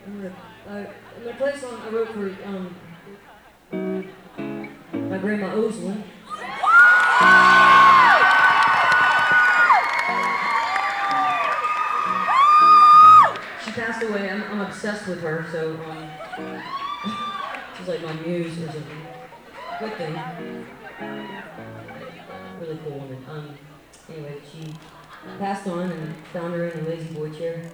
I'm gonna play a song I wrote for my grandma Oslin. She passed away. I'm obsessed with her, so she's like my muse or something. Good thing. Really cool woman. Anyway, she passed on and found her in a lazy boy chair.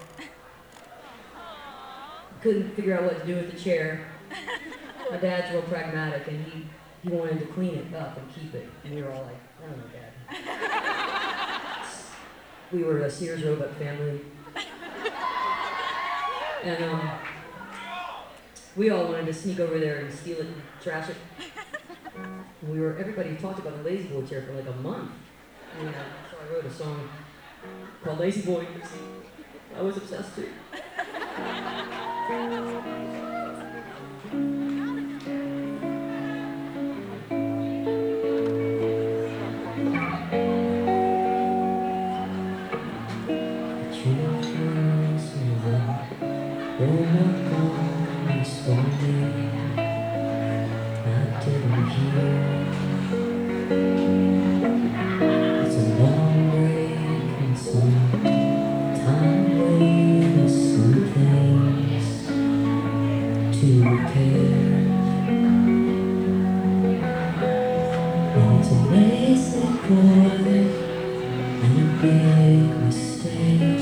Couldn't figure out what to do with the chair. My dad's real pragmatic, and he wanted to clean it up and keep it. And we were all like, I don't know, Dad. We were a Sears Roebuck family. And we all wanted to sneak over there and steal it and trash it. And everybody talked about the lazy boy chair for like a month. And so I wrote a song called Lazy Boy. I was obsessed too. It's a long break and some time waiting, some things to repair. And it's a lazy boy and a big mistake.